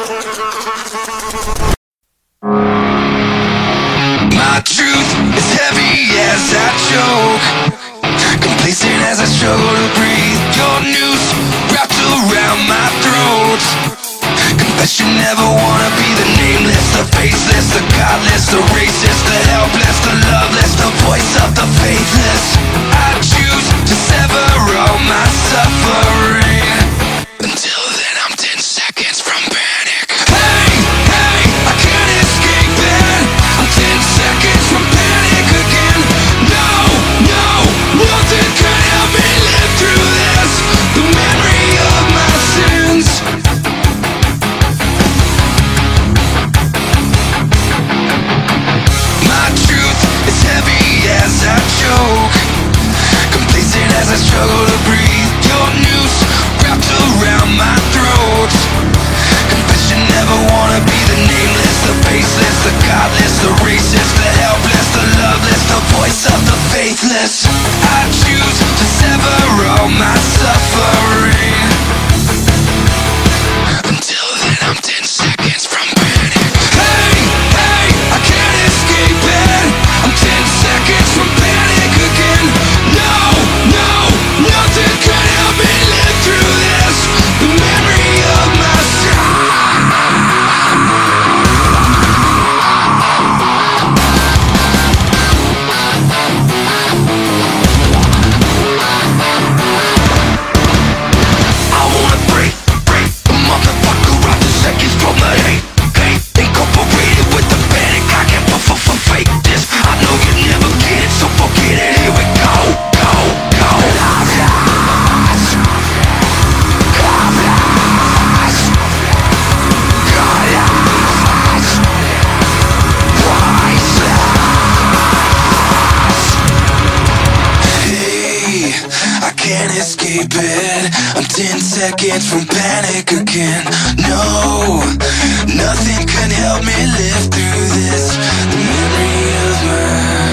My truth is heavy as I choke, complacent as I struggle to breathe. Your noose wrapped around my throat. Confession, never wanna be the nameless, the faceless, the godless, the racist, the helpless, the loveless, the voice of the faithless. I choose to sever all my suffering. Until then I'm 10 seconds from panic. Hey, hey, I can't escape it. I'm 10 seconds from panic again. No, no, nothing can help me live through this. The memory of my sins. My truth is heavy as I choke, complacent as I struggle to breathe. Your noose wrapped around my throat. Confession, never wanna be the nameless, the faceless, the godless, the racist, the helpless, the loveless, the voice of the faithless. I choose to sever all my suffering. Until then I'm 10 seconds from panic. Hey, hey, I can't escape it. I'm 10 seconds from panic again. No, no, nothing can help me live through this. The memory of my I wanna break the motherfucker out the seconds from the hate. Incorporated with the panic, I can't fake this. I know you never get it, so forget it. Here we go, go, go. Hey, I can't escape it. I'm 10 seconds from panic again. No, nothing can help me live through this. The memory of my